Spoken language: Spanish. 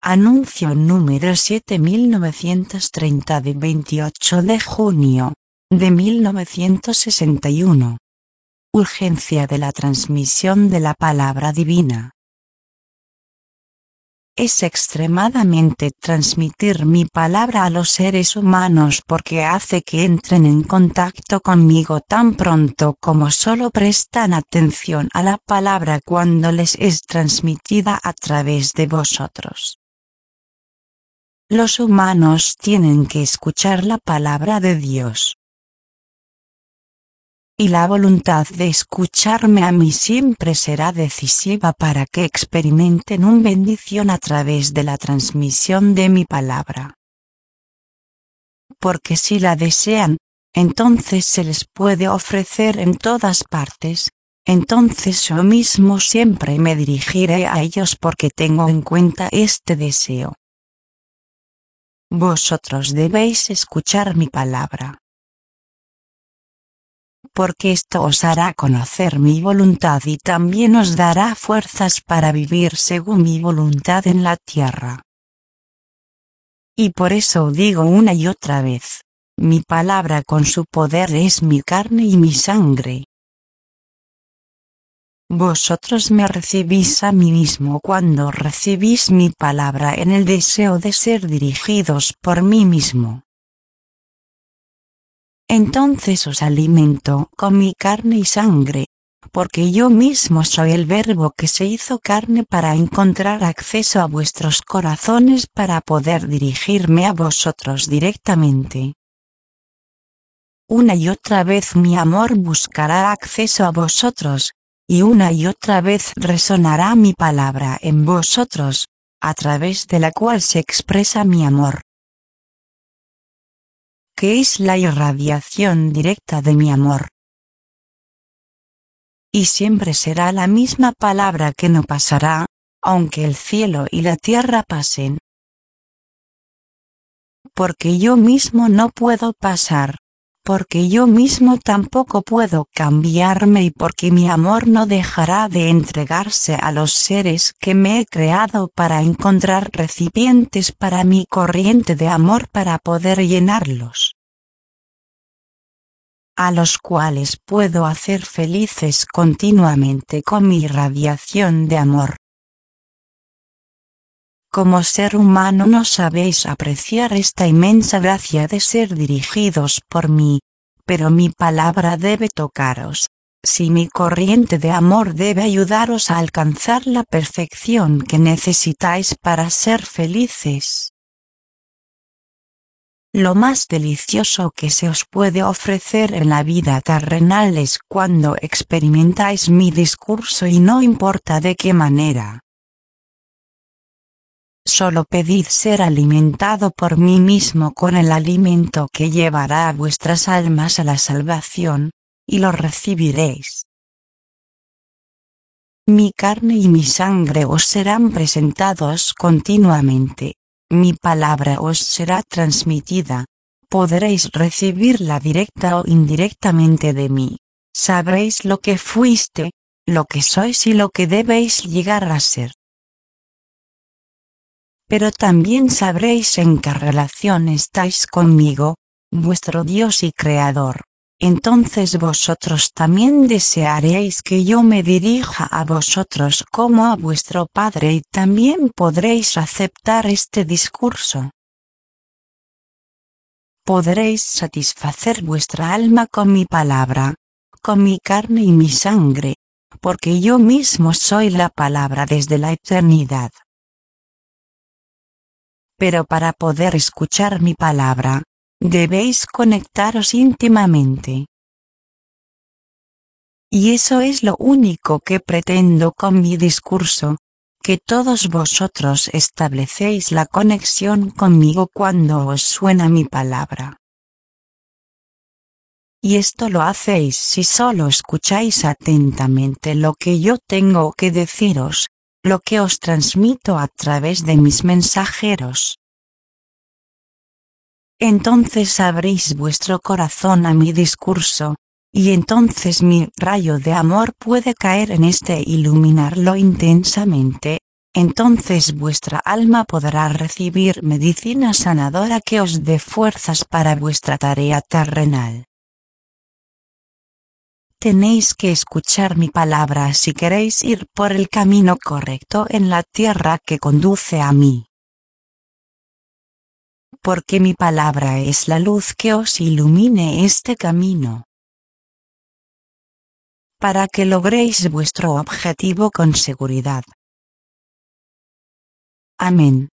Anuncio número 7930 de 28 de junio de 1961. Urgencia de la transmisión de la palabra divina. Es extremadamente transmitir mi palabra a los seres humanos porque hace que entren en contacto conmigo tan pronto como solo prestan atención a la palabra cuando les es transmitida a través de vosotros. Los humanos tienen que escuchar la palabra de Dios. Y la voluntad de escucharme a mí siempre será decisiva para que experimenten una bendición a través de la transmisión de mi palabra. Porque si la desean, entonces se les puede ofrecer en todas partes, entonces yo mismo siempre me dirigiré a ellos porque tengo en cuenta este deseo. Vosotros debéis escuchar mi palabra. Porque esto os hará conocer mi voluntad y también os dará fuerzas para vivir según mi voluntad en la tierra. Y por eso digo una y otra vez, mi palabra con su poder es mi carne y mi sangre. Vosotros me recibís a mí mismo cuando recibís mi palabra en el deseo de ser dirigidos por mí mismo. Entonces os alimento con mi carne y sangre, porque yo mismo soy el Verbo que se hizo carne para encontrar acceso a vuestros corazones para poder dirigirme a vosotros directamente. Una y otra vez mi amor buscará acceso a vosotros, y una y otra vez resonará mi palabra en vosotros, a través de la cual se expresa mi amor, que es la irradiación directa de mi amor. Y siempre será la misma palabra que no pasará, aunque el cielo y la tierra pasen. Porque yo mismo no puedo pasar, porque yo mismo tampoco puedo cambiarme y porque mi amor no dejará de entregarse a los seres que me he creado para encontrar recipientes para mi corriente de amor para poder llenarlos, a los cuales puedo hacer felices continuamente con mi irradiación de amor. Como ser humano no sabéis apreciar esta inmensa gracia de ser dirigidos por mí, pero mi palabra debe tocaros, si mi corriente de amor debe ayudaros a alcanzar la perfección que necesitáis para ser felices. Lo más delicioso que se os puede ofrecer en la vida terrenal es cuando experimentáis mi discurso y no importa de qué manera. Solo pedid ser alimentado por mí mismo con el alimento que llevará a vuestras almas a la salvación, y lo recibiréis. Mi carne y mi sangre os serán presentados continuamente, mi palabra os será transmitida, podréis recibirla directa o indirectamente de mí, sabréis lo que fuiste, lo que sois y lo que debéis llegar a ser. Pero también sabréis en qué relación estáis conmigo, vuestro Dios y Creador. Entonces vosotros también desearéis que yo me dirija a vosotros como a vuestro Padre y también podréis aceptar este discurso. Podréis satisfacer vuestra alma con mi palabra, con mi carne y mi sangre, porque yo mismo soy la palabra desde la eternidad. Pero para poder escuchar mi palabra, debéis conectaros íntimamente. Y eso es lo único que pretendo con mi discurso, que todos vosotros establecéis la conexión conmigo cuando os suena mi palabra. Y esto lo hacéis si solo escucháis atentamente lo que yo tengo que deciros, lo que os transmito a través de mis mensajeros. Entonces abréis vuestro corazón a mi discurso, y entonces mi rayo de amor puede caer en este e iluminarlo intensamente, entonces vuestra alma podrá recibir medicina sanadora que os dé fuerzas para vuestra tarea terrenal. Tenéis que escuchar mi palabra si queréis ir por el camino correcto en la tierra que conduce a mí. Porque mi palabra es la luz que os ilumine este camino, para que logréis vuestro objetivo con seguridad. Amén.